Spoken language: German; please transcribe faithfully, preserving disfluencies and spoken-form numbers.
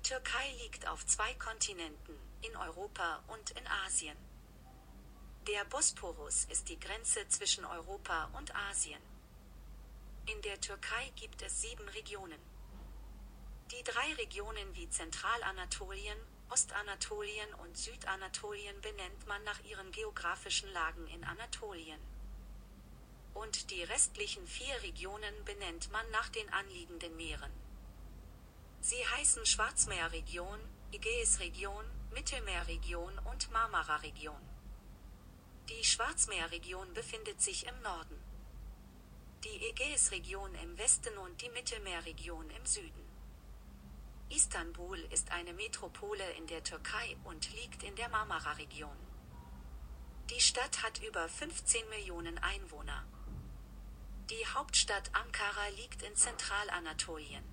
Türkei liegt auf zwei Kontinenten, in Europa und in Asien. Der Bosporus ist die Grenze zwischen Europa und Asien. In der Türkei gibt es sieben Regionen. Die drei Regionen wie Zentralanatolien, Ostanatolien und Südanatolien benennt man nach ihren geografischen Lagen in Anatolien. Und die restlichen vier Regionen benennt man nach den anliegenden Meeren. Sie heißen Schwarzmeerregion, Ägäisregion, Mittelmeerregion und Marmara-Region. Die Schwarzmeerregion befindet sich im Norden, die Ägäisregion im Westen und die Mittelmeerregion im Süden. Istanbul ist eine Metropole in der Türkei und liegt in der Marmara-Region. Die Stadt hat über fünfzehn Millionen Einwohner. Die Hauptstadt Ankara liegt in Zentralanatolien.